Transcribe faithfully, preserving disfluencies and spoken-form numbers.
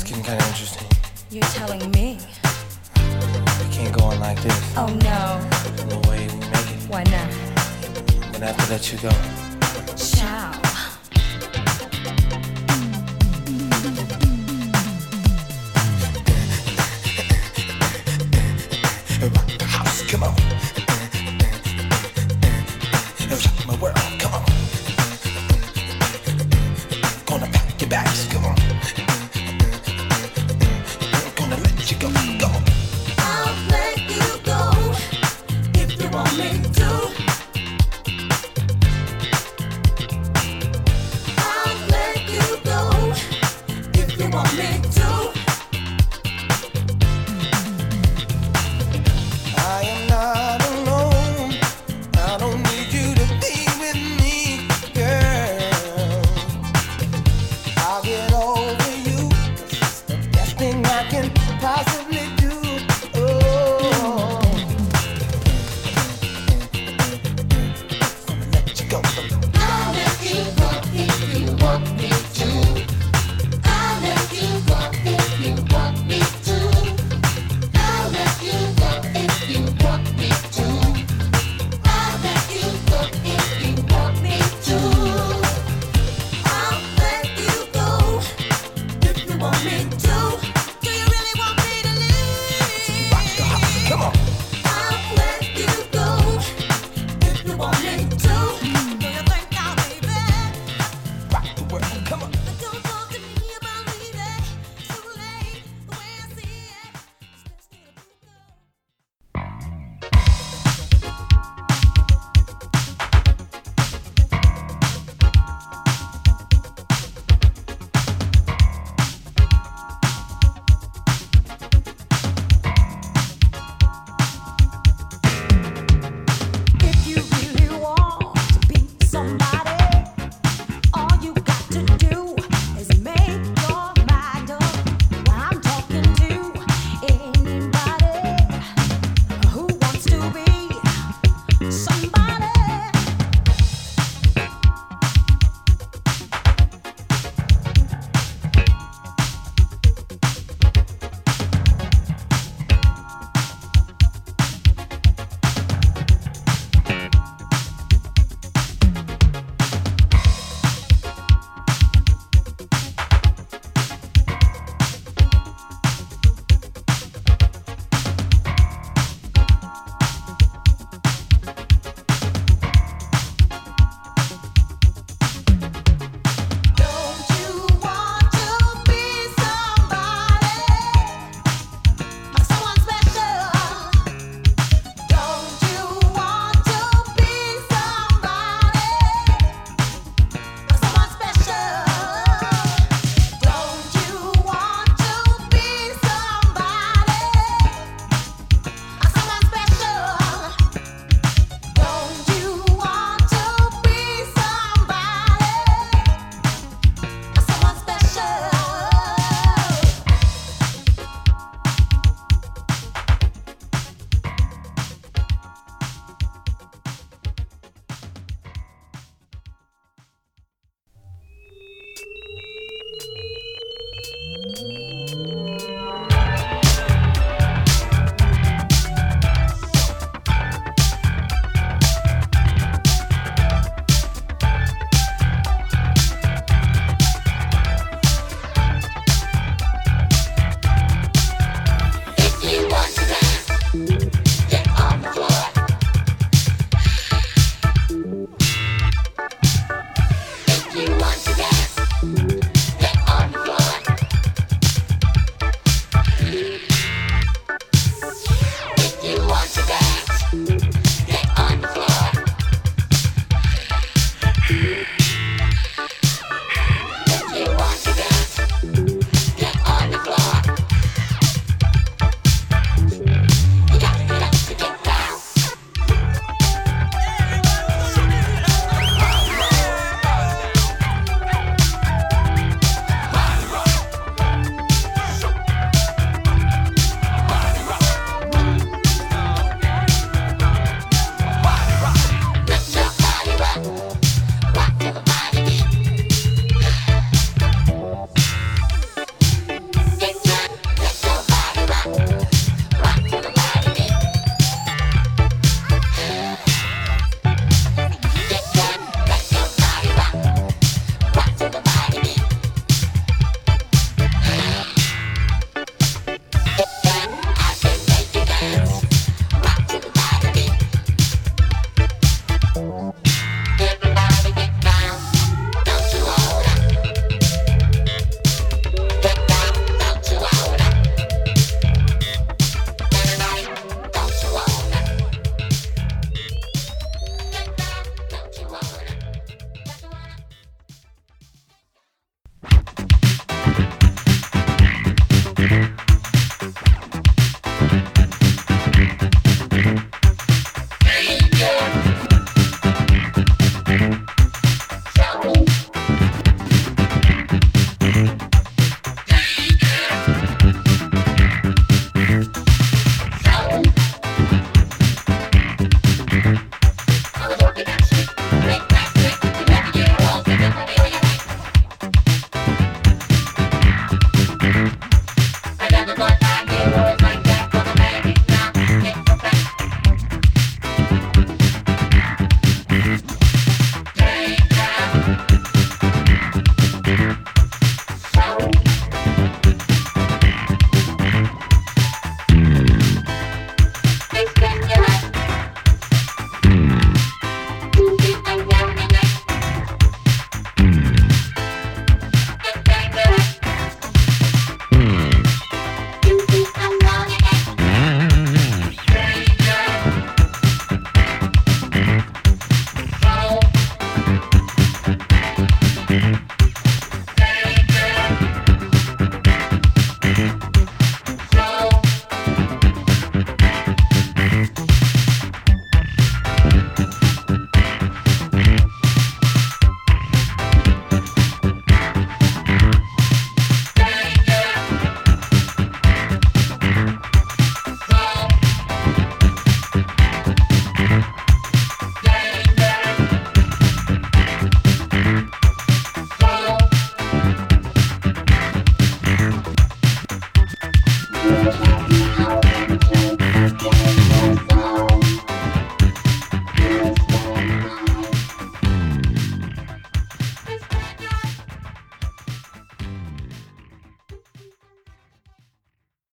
getting kind of interesting. You're telling me? We can't go on like this. Oh no. No way we make it. Why not? I'm gonna have to let you go. Ciao. Rock the house, come on. Rock my world, come on. Gonna pack your bags, come on. Gonna let you go, go. I'll let you go if you want me to. I'll let you go if you want me to. I am not alone. I don't need you to be with me, girl. I'll get over you. It's the best thing I can possibly do. Oh, gonna let you go. I'll let you go if you want me to. I'll let you go if you want me to. I'll let you go if you want me to. I'll let you go if you want me to. I'll let you go if you want me to. Do you really want me to leave? Rock the house, come on. I'll let you go if you want me to. Do you think I'll be back? Rock the world, come on. Don't talk to me about leaving. Too late, the way I see it. It's best to let you go. If you really want to be somebody, all you got to do is make your mind up. I'm talking to anybody who wants to be somebody. Don't you want to be somebody, someone special? Don't you want to be somebody, someone special? Don't you want to be somebody, someone special? Don't you want to be somebody? Someone special. If you want to dance, get on the floor. If you want to dance, get on the floor. If you want to dance, get on the floor.